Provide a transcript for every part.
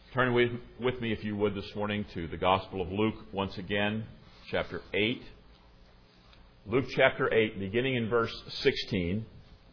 Turn with me, if you would, this morning to the Gospel of Luke once again, chapter 8. Luke chapter 8, beginning in verse 16.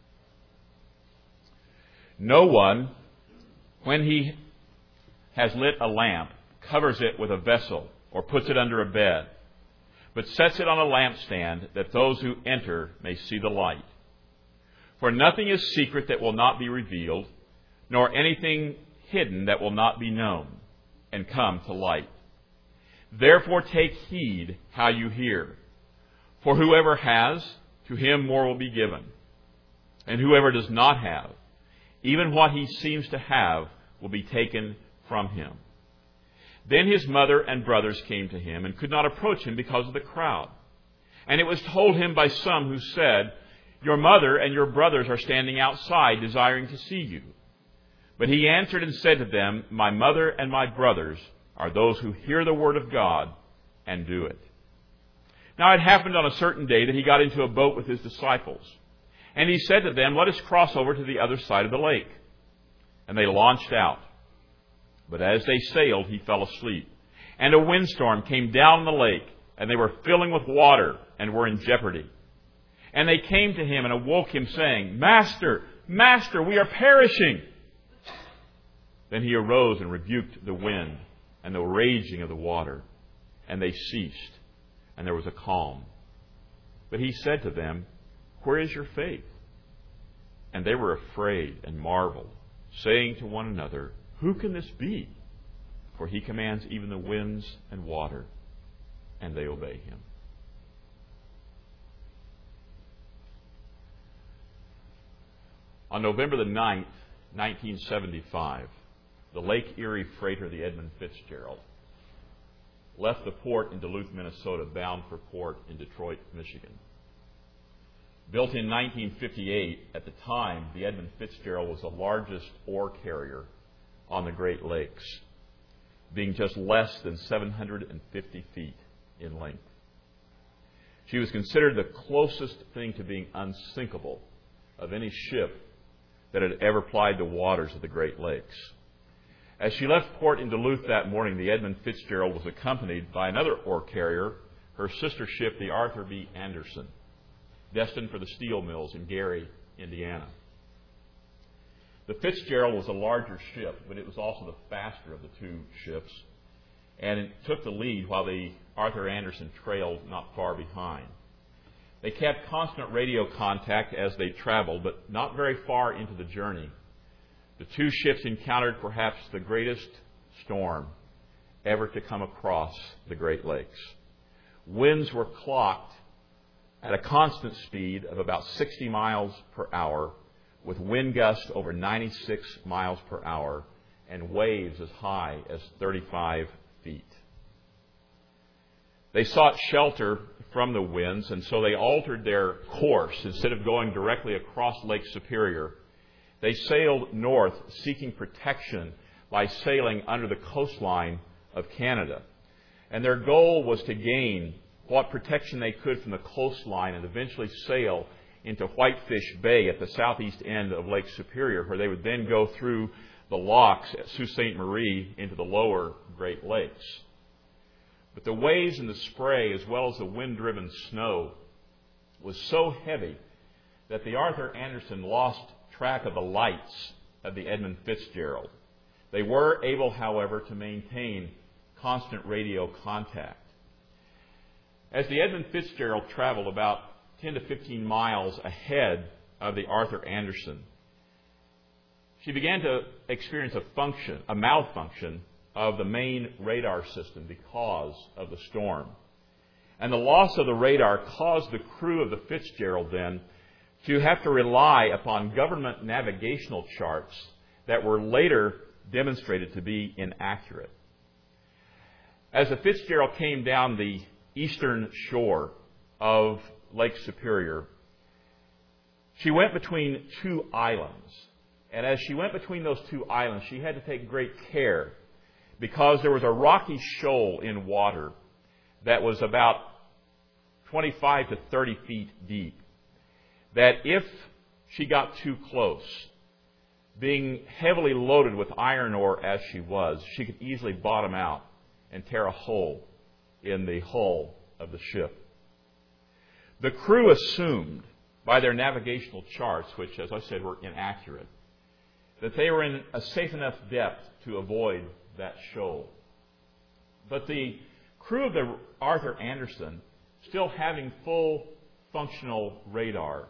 No one, when he has lit a lamp, covers it with a vessel or puts it under a bed, but sets it on a lampstand that those who enter may see the light. For nothing is secret that will not be revealed, nor anything hidden that will not be known and come to light. Therefore take heed how you hear. For whoever has, to him more will be given. And whoever does not have, even what he seems to have will be taken from him. Then his mother and brothers came to him and could not approach him because of the crowd. And it was told him by some who said, "Your mother and your brothers are standing outside desiring to see you." But he answered and said to them, "My mother and my brothers are those who hear the word of God and do it." Now it happened on a certain day that he got into a boat with his disciples. And he said to them, "Let us cross over to the other side of the lake." And they launched out. But as they sailed, he fell asleep. And a windstorm came down the lake, and they were filling with water and were in jeopardy. And they came to him and awoke him, saying, "Master, Master, we are perishing." Then he arose and rebuked the wind and the raging of the water, and they ceased, and there was a calm. But he said to them, "Where is your faith?" And they were afraid and marveled, saying to one another, "Who can this be? For he commands even the winds and water, and they obey him." On November the 9th, 1975, the Lake Erie freighter, the Edmund Fitzgerald, left the port in Duluth, Minnesota, bound for port in Detroit, Michigan. Built in 1958, at the time, the Edmund Fitzgerald was the largest ore carrier on the Great Lakes, being just less than 750 feet in length. She was considered the closest thing to being unsinkable of any ship that had ever plied the waters of the Great Lakes. As she left port in Duluth that morning, the Edmund Fitzgerald was accompanied by another ore carrier, her sister ship, the Arthur B. Anderson, destined for the steel mills in Gary, Indiana. The Fitzgerald was a larger ship, but it was also the faster of the two ships, and it took the lead while the Arthur Anderson trailed not far behind. They kept constant radio contact as they traveled, but not very far into the journey, the two ships encountered perhaps the greatest storm ever to come across the Great Lakes. Winds were clocked at a constant speed of about 60 miles per hour, with wind gusts over 96 miles per hour and waves as high as 35 feet. They sought shelter from the winds, and so they altered their course. Instead of going directly across Lake Superior, they sailed north, seeking protection by sailing under the coastline of Canada. And their goal was to gain what protection they could from the coastline and eventually sail into Whitefish Bay at the southeast end of Lake Superior, where they would then go through the locks at Sault Ste. Marie into the lower Great Lakes. But the waves and the spray, as well as the wind-driven snow, was so heavy that the Arthur Anderson lost track of the lights of the Edmund Fitzgerald. They were able, however, to maintain constant radio contact. As the Edmund Fitzgerald traveled about 10 to 15 miles ahead of the Arthur Anderson, she began to experience a malfunction of the main radar system because of the storm. And the loss of the radar caused the crew of the Fitzgerald then to have to rely upon government navigational charts that were later demonstrated to be inaccurate. As the Fitzgerald came down the eastern shore of Lake Superior, she went between two islands. And as she went between those two islands, she had to take great care because there was a rocky shoal in water that was about 25 to 30 feet deep, that if she got too close, being heavily loaded with iron ore as she was, she could easily bottom out and tear a hole in the hull of the ship. The crew assumed, by their navigational charts, which, as I said, were inaccurate, that they were in a safe enough depth to avoid that shoal. But the crew of the Arthur Anderson, still having full functional radar,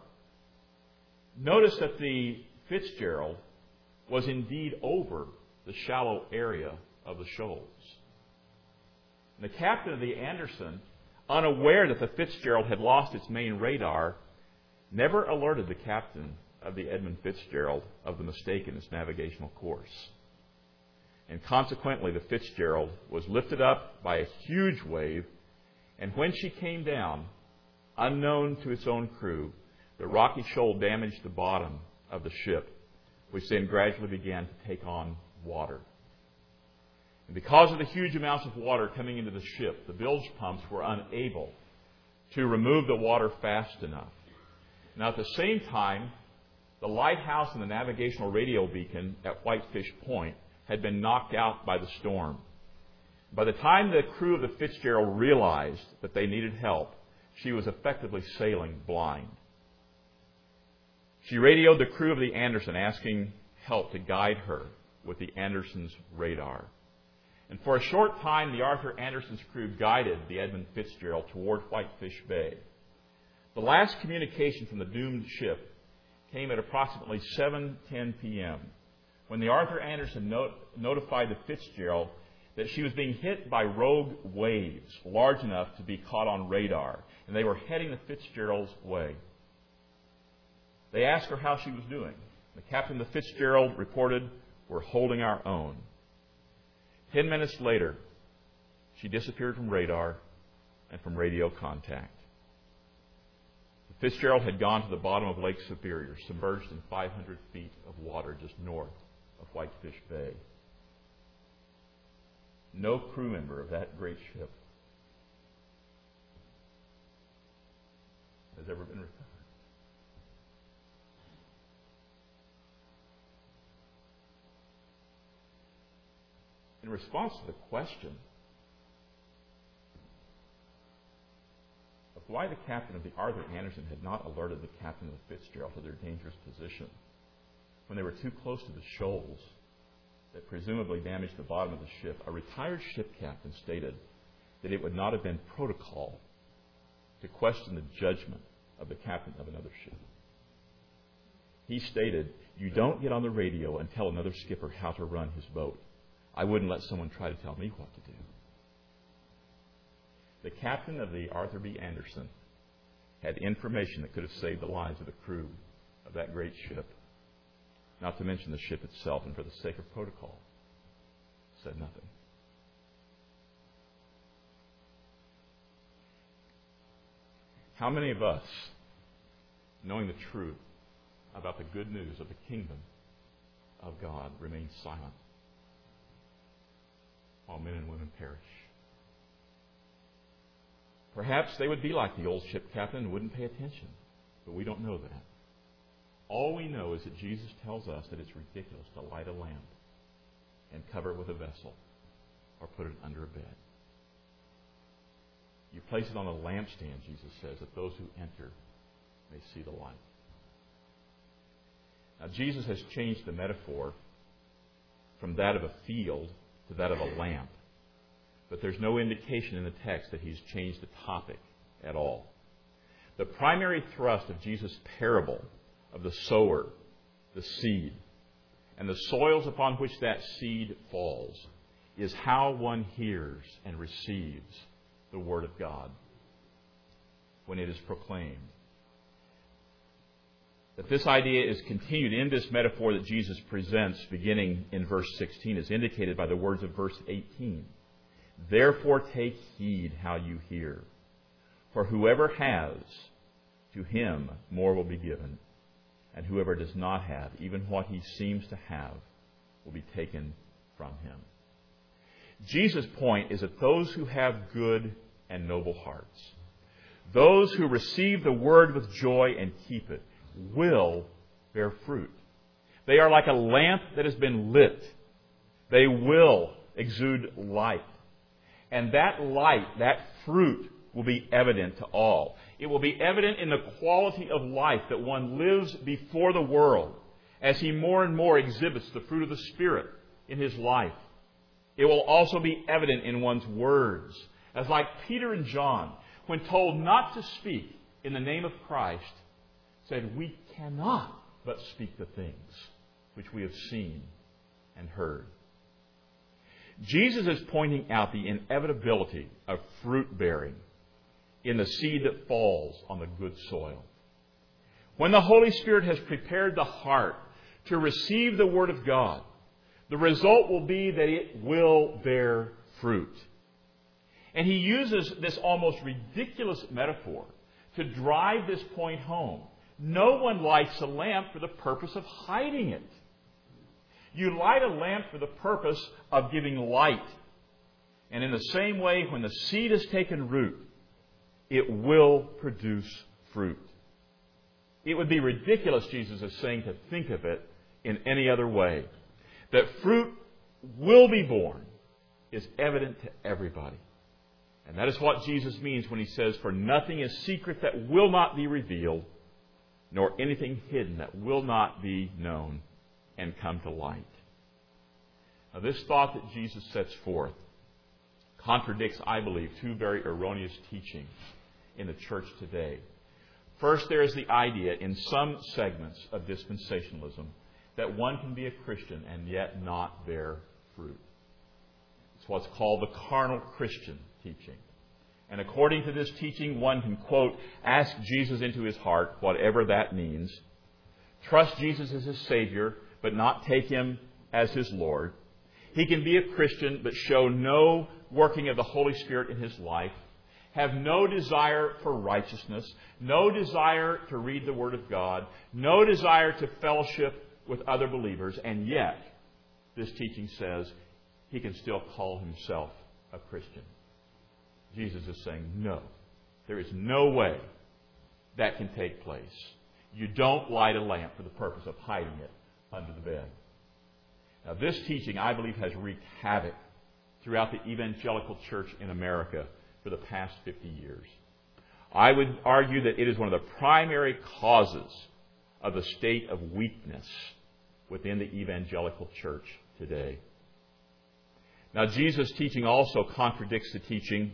noticed that the Fitzgerald was indeed over the shallow area of the shoals. And the captain of the Anderson, unaware that the Fitzgerald had lost its main radar, never alerted the captain of the Edmund Fitzgerald of the mistake in its navigational course. And consequently, the Fitzgerald was lifted up by a huge wave, and when she came down, unknown to its own crew, the rocky shoal damaged the bottom of the ship, which then gradually began to take on water. And because of the huge amounts of water coming into the ship, the bilge pumps were unable to remove the water fast enough. Now, at the same time, the lighthouse and the navigational radio beacon at Whitefish Point had been knocked out by the storm. By the time the crew of the Fitzgerald realized that they needed help, she was effectively sailing blind. She radioed the crew of the Anderson, asking help to guide her with the Anderson's radar. And for a short time, the Arthur Anderson's crew guided the Edmund Fitzgerald toward Whitefish Bay. The last communication from the doomed ship came at approximately 7:10 p.m., when the Arthur Anderson notified the Fitzgerald that she was being hit by rogue waves large enough to be caught on radar, and they were heading the Fitzgerald's way. They asked her how she was doing. The captain of the Fitzgerald reported, "We're holding our own." 10 minutes later, she disappeared from radar and from radio contact. The Fitzgerald had gone to the bottom of Lake Superior, submerged in 500 feet of water just north of Whitefish Bay. No crew member of that great ship has ever been recovered. In response to the question of why the captain of the Arthur Anderson had not alerted the captain of the Fitzgerald to their dangerous position when they were too close to the shoals that presumably damaged the bottom of the ship, a retired ship captain stated that it would not have been protocol to question the judgment of the captain of another ship. He stated, "You don't get on the radio and tell another skipper how to run his boat. I wouldn't let someone try to tell me what to do." The captain of the Arthur B. Anderson had information that could have saved the lives of the crew of that great ship, not to mention the ship itself, and for the sake of protocol, said nothing. How many of us, knowing the truth about the good news of the kingdom of God, remain silent while men and women perish? Perhaps they would be like the old ship captain and wouldn't pay attention, but we don't know that. All we know is that Jesus tells us that it's ridiculous to light a lamp and cover it with a vessel or put it under a bed. You place it on a lampstand, Jesus says, that those who enter may see the light. Now, Jesus has changed the metaphor from that of a field to that of a lamp. But there's no indication in the text that he's changed the topic at all. The primary thrust of Jesus' parable of the sower, the seed, and the soils upon which that seed falls is how one hears and receives the Word of God when it is proclaimed. That this idea is continued in this metaphor that Jesus presents beginning in verse 16 is indicated by the words of verse 18. "Therefore take heed how you hear. For whoever has, to him more will be given. And whoever does not have, even what he seems to have, will be taken from him." Jesus' point is that those who have good and noble hearts, those who receive the Word with joy and keep it, will bear fruit. They are like a lamp that has been lit. They will exude light. And that light, that fruit, will be evident to all. It will be evident in the quality of life that one lives before the world as he more and more exhibits the fruit of the Spirit in his life. It will also be evident in one's words, as like Peter and John, when told not to speak in the name of Christ, said, "We cannot but speak the things which we have seen and heard." Jesus is pointing out the inevitability of fruit bearing in the seed that falls on the good soil. When the Holy Spirit has prepared the heart to receive the Word of God, the result will be that it will bear fruit. And he uses this almost ridiculous metaphor to drive this point home. No one lights a lamp for the purpose of hiding it. You light a lamp for the purpose of giving light. And in the same way, when the seed has taken root, it will produce fruit. It would be ridiculous, Jesus is saying, to think of it in any other way. That fruit will be born is evident to everybody. And that is what Jesus means when he says, "For nothing is secret that will not be revealed, nor anything hidden that will not be known and come to light." Now, this thought that Jesus sets forth contradicts, I believe, two very erroneous teachings in the church today. First, there is the idea in some segments of dispensationalism that one can be a Christian and yet not bear fruit. It's what's called the carnal Christian teaching. And according to this teaching, one can, quote, ask Jesus into his heart, whatever that means, trust Jesus as his Savior, but not take him as his Lord. He can be a Christian, but show no working of the Holy Spirit in his life, have no desire for righteousness, no desire to read the Word of God, no desire to fellowship with other believers, and yet, this teaching says, he can still call himself a Christian. Jesus is saying, no, there is no way that can take place. You don't light a lamp for the purpose of hiding it under the bed. Now, this teaching, I believe, has wreaked havoc throughout the evangelical church in America for the past 50 years. I would argue that it is one of the primary causes of the state of weakness within the evangelical church today. Now, Jesus' teaching also contradicts the teaching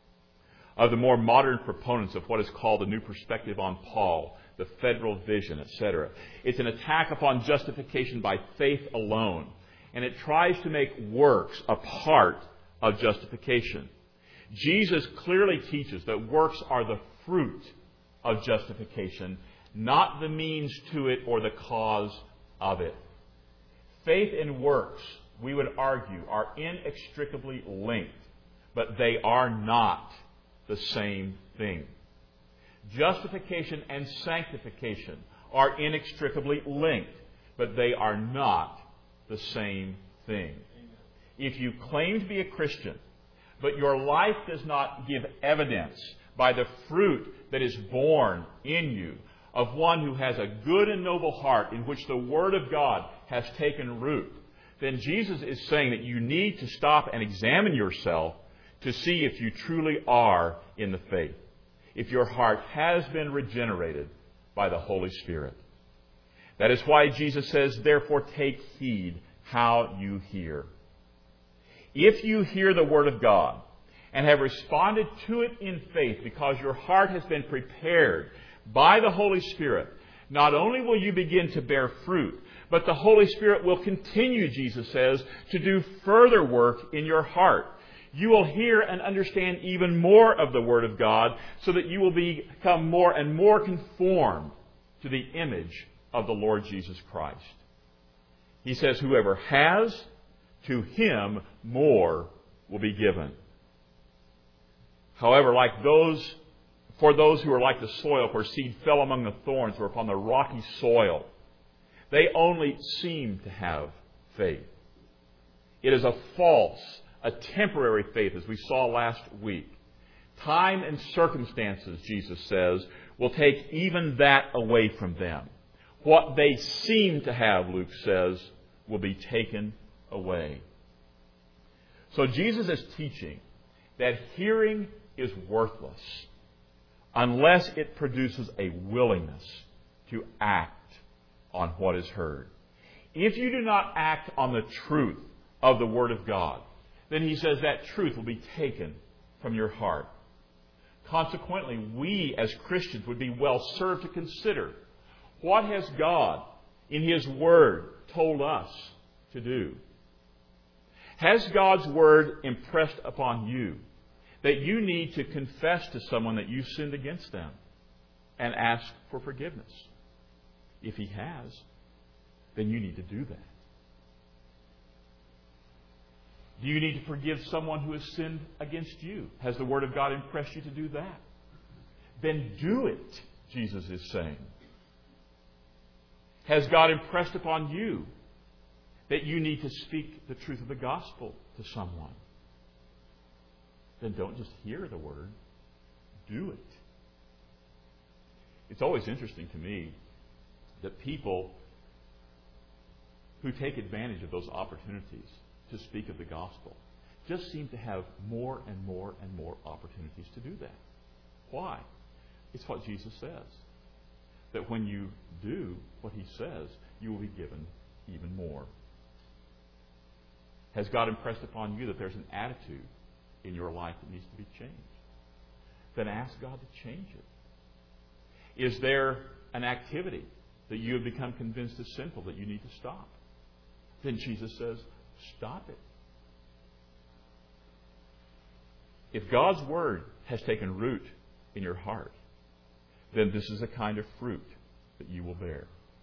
of the more modern proponents of what is called the New Perspective on Paul, the federal vision, etc. It's an attack upon justification by faith alone, and it tries to make works a part of justification. Jesus clearly teaches that works are the fruit of justification, not the means to it or the cause of it. Faith and works, we would argue, are inextricably linked, but they are not the same thing. Justification and sanctification are inextricably linked, but they are not the same thing. If you claim to be a Christian, but your life does not give evidence by the fruit that is born in you of one who has a good and noble heart in which the Word of God has taken root, then Jesus is saying that you need to stop and examine yourself to see if you truly are in the faith, if your heart has been regenerated by the Holy Spirit. That is why Jesus says, therefore take heed how you hear. If you hear the Word of God and have responded to it in faith because your heart has been prepared by the Holy Spirit, not only will you begin to bear fruit, but the Holy Spirit will continue, Jesus says, to do further work in your heart. You will hear and understand even more of the Word of God so that you will become more and more conformed to the image of the Lord Jesus Christ. He says, whoever has, to him more will be given. However, for those who are like the soil where seed fell among the thorns or upon the rocky soil, they only seem to have faith. It is a false, a temporary faith, as we saw last week. Time and circumstances, Jesus says, will take even that away from them. What they seem to have, Luke says, will be taken away. So Jesus is teaching that hearing is worthless unless it produces a willingness to act on what is heard. If you do not act on the truth of the Word of God, then he says that truth will be taken from your heart. Consequently, we as Christians would be well served to consider, what has God in His Word told us to do? Has God's Word impressed upon you that you need to confess to someone that you've sinned against them and ask for forgiveness? If He has, then you need to do that. Do you need to forgive someone who has sinned against you? Has the Word of God impressed you to do that? Then do it, Jesus is saying. Has God impressed upon you that you need to speak the truth of the gospel to someone? Then don't just hear the Word. Do it. It's always interesting to me that people who take advantage of those opportunities to speak of the gospel just seem to have more and more and more opportunities to do that. Why? It's what Jesus says. That when you do what He says, you will be given even more. Has God impressed upon you that there's an attitude in your life that needs to be changed? Then ask God to change it. Is there an activity that you have become convinced is sinful that you need to stop? Then Jesus says, stop it. If God's Word has taken root in your heart, then this is the kind of fruit that you will bear.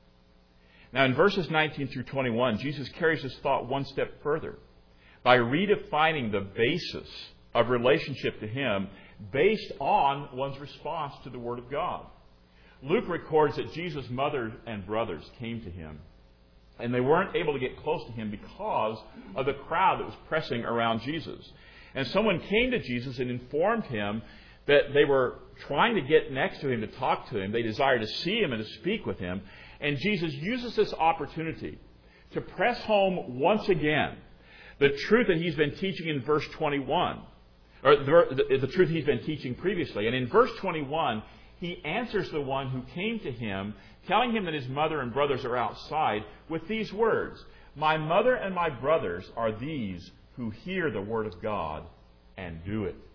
Now, in verses 19 through 21, Jesus carries this thought one step further by redefining the basis of relationship to Him based on one's response to the Word of God. Luke records that Jesus' mother and brothers came to Him, and they weren't able to get close to Him because of the crowd that was pressing around Jesus. And someone came to Jesus and informed Him that they were trying to get next to Him to talk to Him. They desired to see Him and to speak with Him. And Jesus uses this opportunity to press home once again the truth that He's been teaching in verse 21, or the truth He's been teaching previously. And in verse 21, He answers the one who came to Him, telling him that his mother and brothers are outside, with these words, "My mother and my brothers are these who hear the Word of God and do it."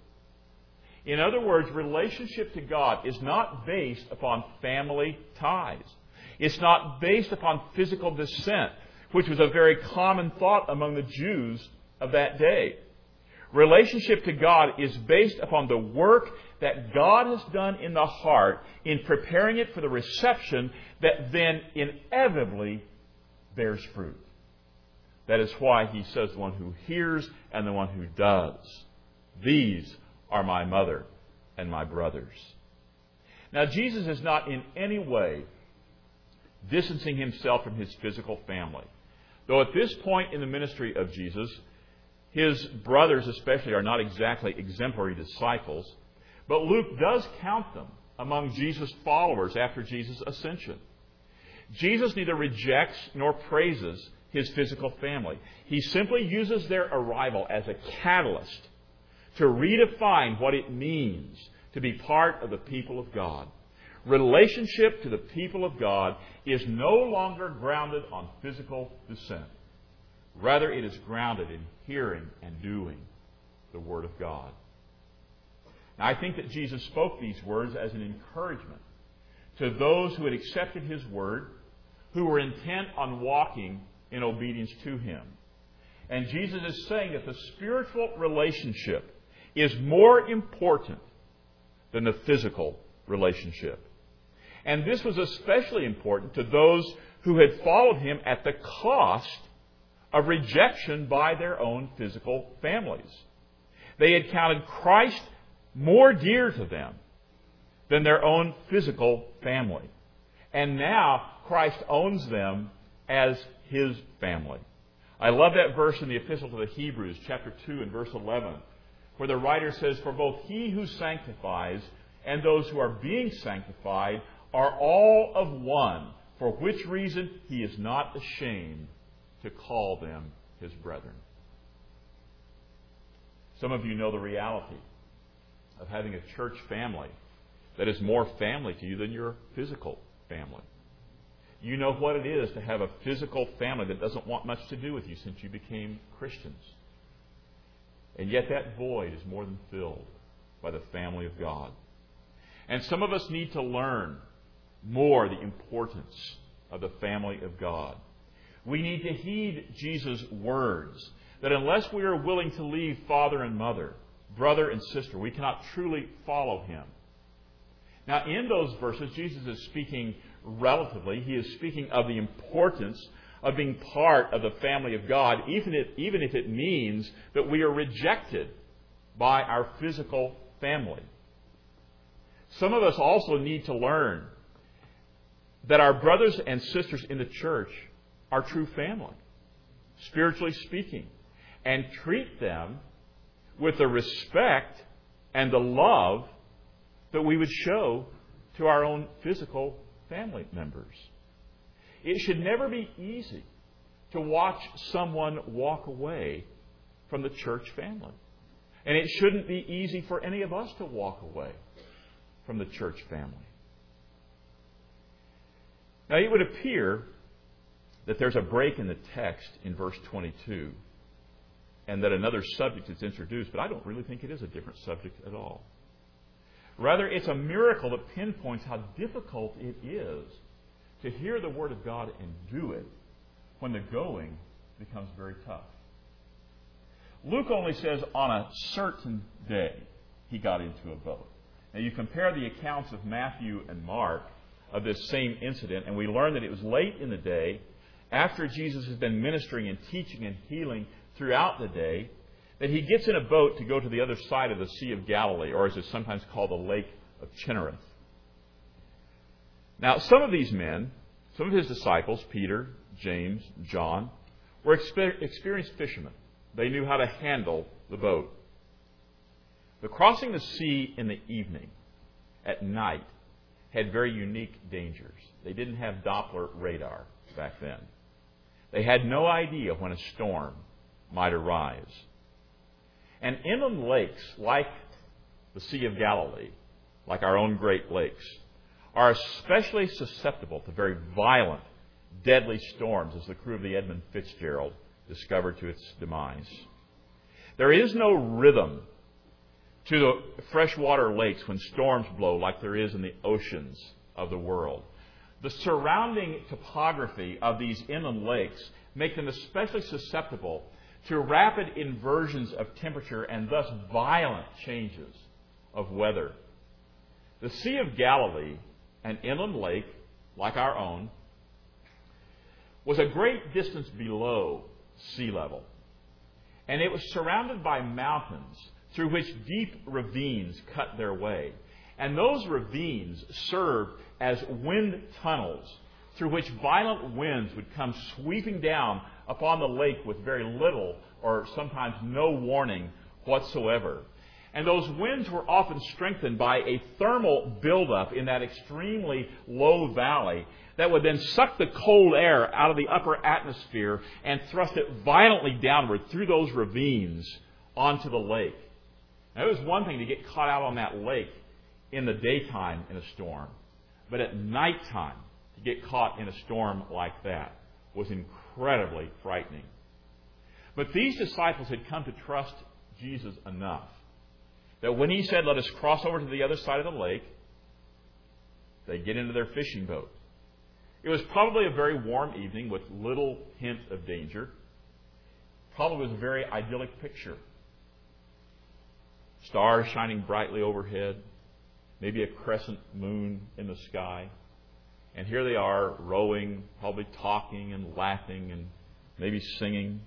In other words, relationship to God is not based upon family ties. It's not based upon physical descent, which was a very common thought among the Jews of that day. Relationship to God is based upon the work that God has done in the heart in preparing it for the reception that then inevitably bears fruit. That is why He says the one who hears and the one who does. These are my mother and my brothers. Now, Jesus is not in any way distancing Himself from His physical family. Though at this point in the ministry of Jesus, His brothers especially are not exactly exemplary disciples, but Luke does count them among Jesus' followers after Jesus' ascension. Jesus neither rejects nor praises His physical family. He simply uses their arrival as a catalyst to redefine what it means to be part of the people of God. Relationship to the people of God is no longer grounded on physical descent. Rather, it is grounded in hearing and doing the Word of God. Now, I think that Jesus spoke these words as an encouragement to those who had accepted His Word, who were intent on walking in obedience to Him. And Jesus is saying that the spiritual relationship is more important than the physical relationship. And this was especially important to those who had followed Him at the cost of rejection by their own physical families. They had counted Christ more dear to them than their own physical family. And now Christ owns them as His family. I love that verse in the Epistle to the Hebrews, chapter 2 and verse 11, where the writer says, "For both He who sanctifies and those who are being sanctified are all of one, for which reason he is not ashamed to call them his brethren. Some of you know the reality of having a church family that is more family to you than your physical family. You know what it is to have a physical family that doesn't want much to do with you since you became Christians. And yet that void is more than filled by the family of God. And some of us need to learn more the importance of the family of God. We need to heed Jesus' words that unless we are willing to leave father and mother, brother and sister, we cannot truly follow him. Now, in those verses, Jesus is speaking relatively. He is speaking of the importance of being part of the family of God, even if it means that we are rejected by our physical family. Some of us also need to learn that our brothers and sisters in the church are true family, spiritually speaking, and treat them with the respect and the love that we would show to our own physical family members. It should never be easy to watch someone walk away from the church family. And it shouldn't be easy for any of us to walk away from the church family. Now, it would appear that there's a break in the text in verse 22 and that another subject is introduced, but I don't really think it is a different subject at all. Rather, it's a miracle that pinpoints how difficult it is to hear the Word of God and do it when the going becomes very tough. Luke only says on a certain day he got into a boat. Now you compare the accounts of Matthew and Mark of this same incident, and we learn that it was late in the day, after Jesus has been ministering and teaching and healing throughout the day, that he gets in a boat to go to the other side of the Sea of Galilee, or as it's sometimes called, the Lake of Chinnereth. Now, some of these men, some of his disciples, Peter, James, John, were experienced fishermen. They knew how to handle the boat. But crossing the sea in the evening, at night, had very unique dangers. They didn't have Doppler radar back then. They had no idea when a storm might arise. And inland lakes, like the Sea of Galilee, like our own Great Lakes, are especially susceptible to very violent, deadly storms, as the crew of the Edmund Fitzgerald discovered to its demise. There is no rhythm to the freshwater lakes when storms blow like there is in the oceans of the world. The surrounding topography of these inland lakes make them especially susceptible to rapid inversions of temperature and thus violent changes of weather. The Sea of Galilee, an inland lake like our own, was a great distance below sea level. And it was surrounded by mountains through which deep ravines cut their way. And those ravines served as wind tunnels through which violent winds would come sweeping down upon the lake with very little or sometimes no warning whatsoever. And those winds were often strengthened by a thermal buildup in that extremely low valley that would then suck the cold air out of the upper atmosphere and thrust it violently downward through those ravines onto the lake. Now, it was one thing to get caught out on that lake in the daytime in a storm, but at nighttime to get caught in a storm like that was incredibly frightening. But these disciples had come to trust Jesus enough that when he said, "Let us cross over to the other side of the lake," they get into their fishing boat. It was probably a very warm evening with little hint of danger. Probably was a very idyllic picture. Stars shining brightly overhead, maybe a crescent moon in the sky. And here they are rowing, probably talking and laughing and maybe singing.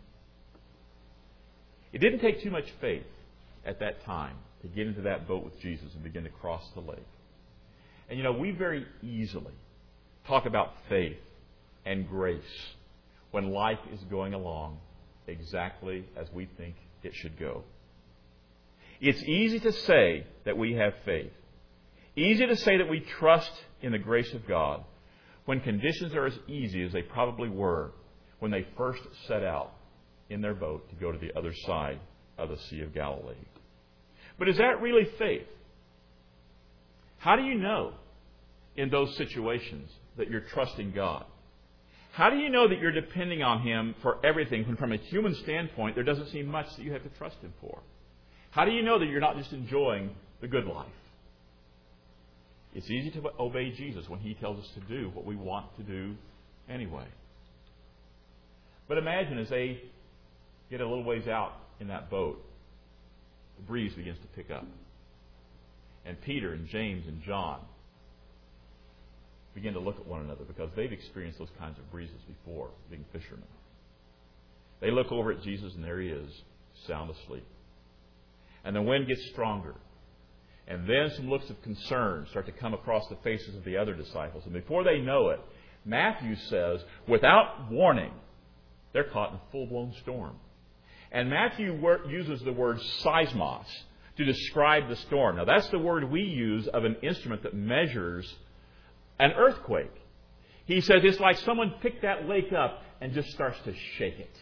It didn't take too much faith at that time to get into that boat with Jesus and begin to cross the lake. And you know, we very easily talk about faith and grace when life is going along exactly as we think it should go. It's easy to say that we have faith. Easy to say that we trust in the grace of God when conditions are as easy as they probably were when they first set out in their boat to go to the other side of the Sea of Galilee. But is that really faith? How do you know in those situations that you're trusting God? How do you know that you're depending on Him for everything when from a human standpoint there doesn't seem much that you have to trust Him for? How do you know that you're not just enjoying the good life? It's easy to obey Jesus when He tells us to do what we want to do anyway. But imagine as they get a little ways out in that boat, the breeze begins to pick up. And Peter and James and John begin to look at one another because they've experienced those kinds of breezes before, being fishermen. They look over at Jesus and there He is, sound asleep. And the wind gets stronger. And then some looks of concern start to come across the faces of the other disciples. And before they know it, Matthew says, without warning, they're caught in a full-blown storm. And Matthew uses the word seismos to describe the storm. Now, that's the word we use of an instrument that measures an earthquake. He says it's like someone picked that lake up and just starts to shake it.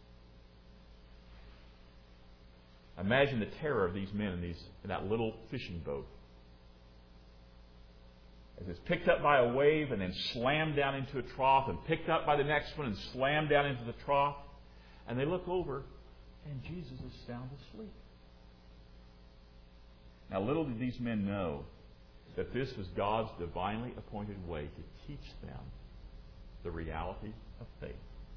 Imagine the terror of these men in that little fishing boat. As it's picked up by a wave and then slammed down into a trough and picked up by the next one and slammed down into the trough. And they look over and Jesus is sound asleep. Now, little did these men know that this was God's divinely appointed way to teach them the reality of faith.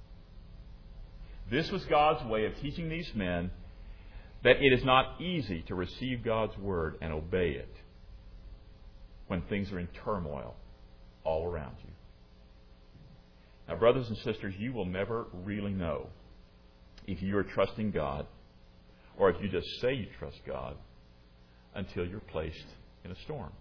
This was God's way of teaching these men that it is not easy to receive God's Word and obey it when things are in turmoil all around you. Now, brothers and sisters, you will never really know if you are trusting God or if you just say you trust God until you're placed in a storm.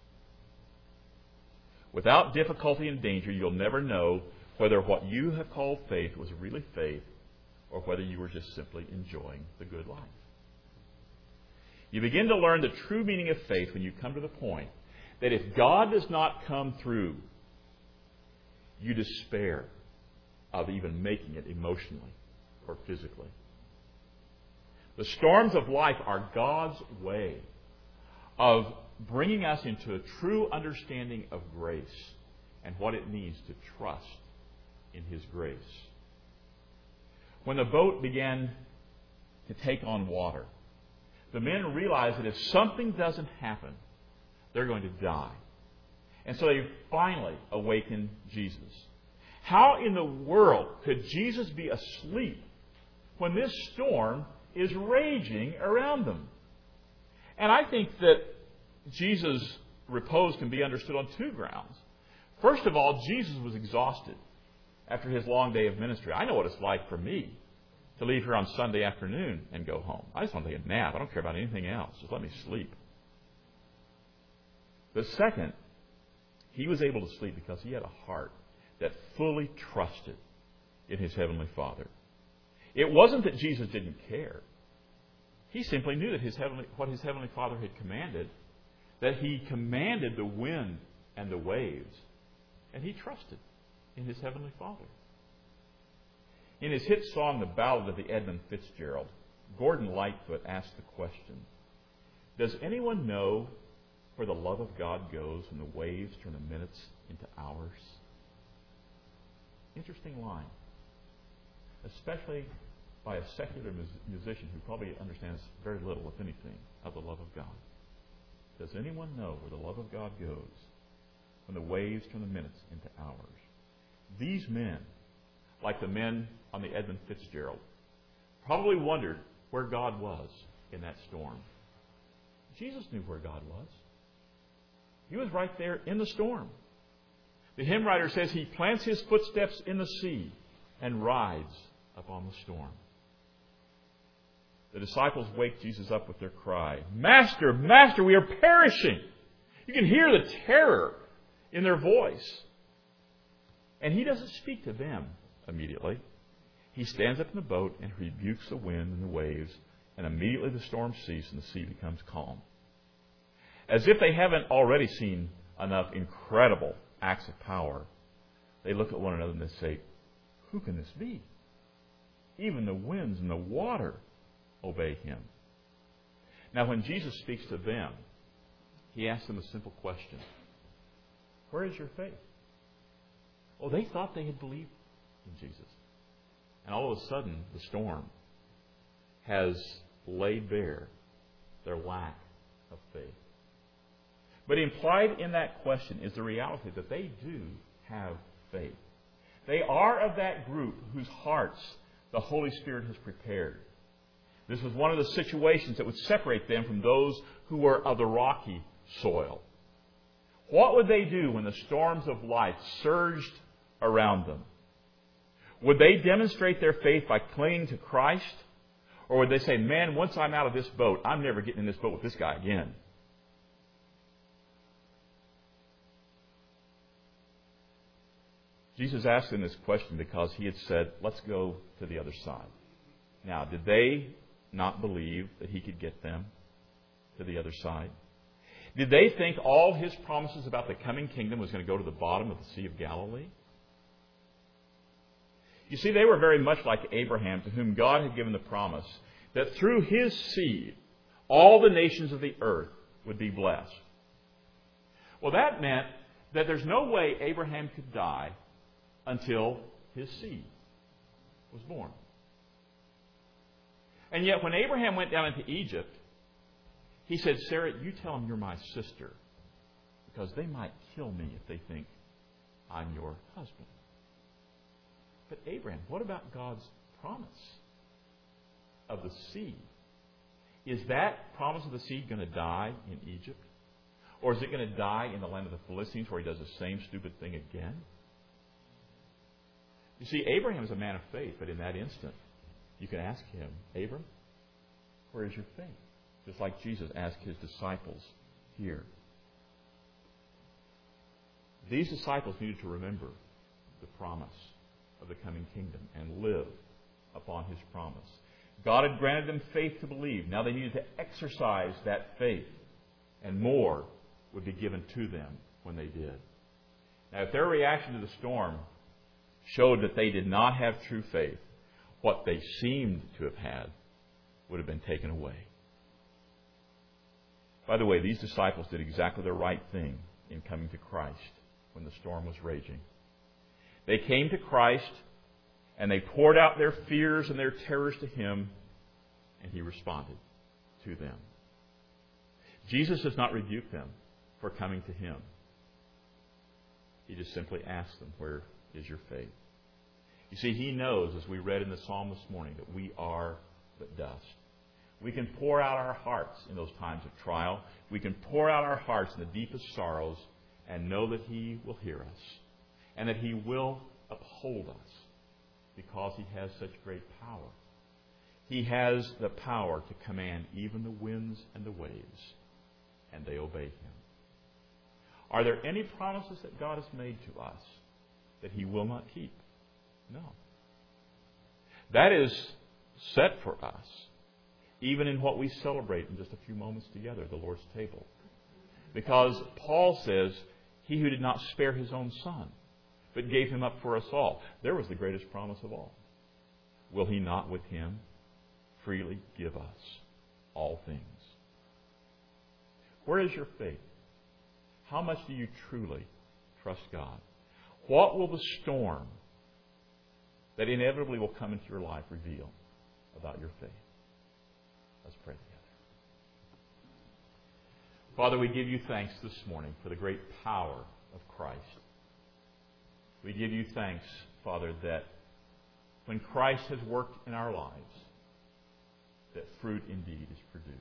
Without difficulty and danger, you'll never know whether what you have called faith was really faith or whether you were just simply enjoying the good life. You begin to learn the true meaning of faith when you come to the point that if God does not come through, you despair of even making it emotionally or physically. The storms of life are God's way of bringing us into a true understanding of grace and what it means to trust in His grace. When the boat began to take on water, the men realized that if something doesn't happen, they're going to die. And so they finally awakened Jesus. How in the world could Jesus be asleep when this storm is raging around them? And I think that Jesus' repose can be understood on two grounds. First of all, Jesus was exhausted after His long day of ministry. I know what it's like for me to leave here on Sunday afternoon and go home. I just want to take a nap. I don't care about anything else. Just let me sleep. But second, He was able to sleep because He had a heart that fully trusted in His Heavenly Father. It wasn't that Jesus didn't care. He simply knew that what His Heavenly Father had commanded, that He commanded the wind and the waves, and He trusted in His Heavenly Father. In his hit song, The Ballad of the Edmund Fitzgerald, Gordon Lightfoot asked the question, does anyone know where the love of God goes when the waves turn the minutes into hours? Interesting line, especially by a secular musician who probably understands very little, if anything, of the love of God. Does anyone know where the love of God goes when the waves turn the minutes into hours? These men, like the men on the Edmund Fitzgerald, probably wondered where God was in that storm. Jesus knew where God was. He was right there in the storm. The hymn writer says He plants His footsteps in the sea and rides upon the storm. The disciples wake Jesus up with their cry, Master, Master, we are perishing. You can hear the terror in their voice. And He doesn't speak to them immediately. He stands up in the boat and rebukes the wind and the waves, and immediately the storm ceases and the sea becomes calm. As if they haven't already seen enough incredible acts of power they look at one another and they say, who can this be? Even the winds and the water obey him. Now, when Jesus speaks to them, he asks them a simple question. Where is your faith? Oh, they thought they had believed in Jesus. And all of a sudden, the storm has laid bare their lack of faith. But implied in that question is the reality that they do have faith. They are of that group whose hearts the Holy Spirit has prepared. This was one of the situations that would separate them from those who were of the rocky soil. What would they do when the storms of life surged around them? Would they demonstrate their faith by clinging to Christ? Or would they say, man, once I'm out of this boat, I'm never getting in this boat with this guy again? Jesus asked them this question because he had said, let's go to the other side. Now, did they not believe that he could get them to the other side? Did they think all his promises about the coming kingdom was going to go to the bottom of the Sea of Galilee? You see, they were very much like Abraham, to whom God had given the promise that through his seed, all the nations of the earth would be blessed. Well, that meant that there's no way Abraham could die until his seed was born. And yet, when Abraham went down into Egypt, he said, Sarah, you tell them you're my sister, because they might kill me if they think I'm your husband. But Abraham, what about God's promise of the seed? Is that promise of the seed going to die in Egypt? Or is it going to die in the land of the Philistines where he does the same stupid thing again? You see, Abraham is a man of faith, but in that instant, you can ask him, Abram, where is your faith? Just like Jesus asked his disciples here. These disciples needed to remember the promise of the coming kingdom and live upon his promise. God had granted them faith to believe. Now they needed to exercise that faith, and more would be given to them when they did. Now, if their reaction to the storm showed that they did not have true faith, what they seemed to have had would have been taken away. By the way, these disciples did exactly the right thing in coming to Christ when the storm was raging. They came to Christ and they poured out their fears and their terrors to him, and he responded to them. Jesus does not rebuke them for coming to him. He just simply asks them, where is your faith? You see, he knows, as we read in the psalm this morning, that we are but dust. We can pour out our hearts in those times of trial. We can pour out our hearts in the deepest sorrows and know that he will hear us and that he will uphold us because he has such great power. He has the power to command even the winds and the waves, and they obey him. Are there any promises that God has made to us that he will not keep? No. That is set for us, even in what we celebrate in just a few moments together, the Lord's table. Because Paul says, he who did not spare his own son, but gave him up for us all. There was the greatest promise of all. Will he not with him freely give us all things? Where is your faith? How much do you truly trust God? What will the storm that inevitably will come into your life reveal about your faith? Let's pray together. Father, we give you thanks this morning for the great power of Christ. We give you thanks, Father, that when Christ has worked in our lives, that fruit indeed is produced.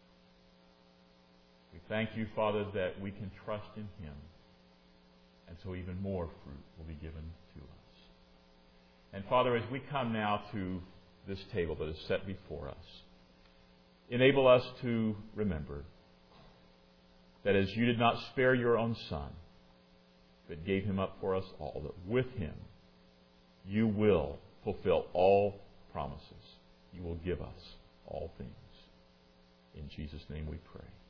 We thank you, Father, that we can trust in him, and so even more fruit will be given to us. And Father, as we come now to this table that is set before us, enable us to remember that as you did not spare your own Son, but gave him up for us all, that with him you will fulfill all promises. You will give us all things. In Jesus' name we pray.